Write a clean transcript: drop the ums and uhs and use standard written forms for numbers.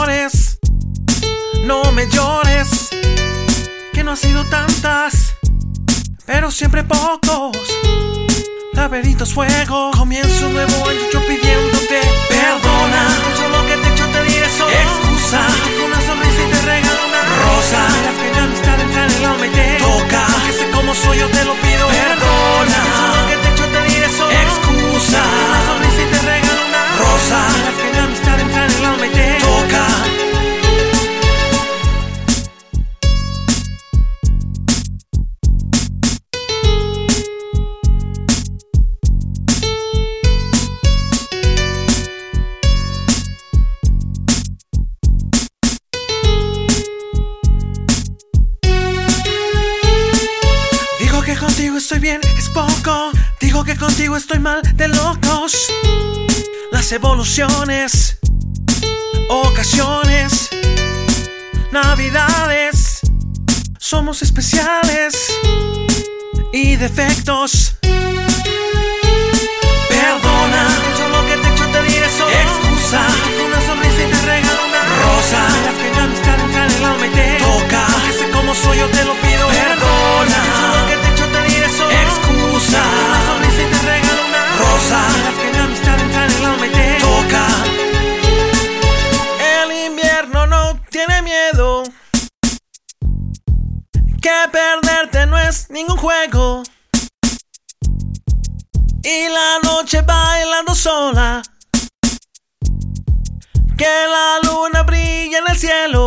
llores, no me llores, que no ha sido tantas, pero siempre pocos laberintos, fuego. Comienzo un nuevo año yo pidiéndote perdona. Yo lo que te he hecho te diré solo excusa. Una sonrisa y te regalo una rosa. Verás que la amistad entra en el alma y te toca. Que sé cómo soy, yo te lo pido perdona. Yo lo que te he hecho te diré solo excusa. Una sonrisa y te regalo una rosa. Verás que la amistad entra en el alma y te toca. Que contigo estoy bien, es poco. Digo que contigo estoy mal de locos. Las evoluciones, ocasiones, navidades, somos especiales y defectos. Perdona, yo lo que te he hecho te diré solo excusa. Una sonrisa y te regalo una rosa. Verás que la amistad entra en el alma y te toca. Que sé cómo soy, yo te lo pido perdona. Yo lo que te he hecho te diré solo excusa. Una sonrisa y te regalo una rosa. Verás que la amistad entra en el alma y te toca. El invierno no tiene miedo, que perderte no es ningún juego. Y la noche bailando sola, que la luna brilla en el cielo.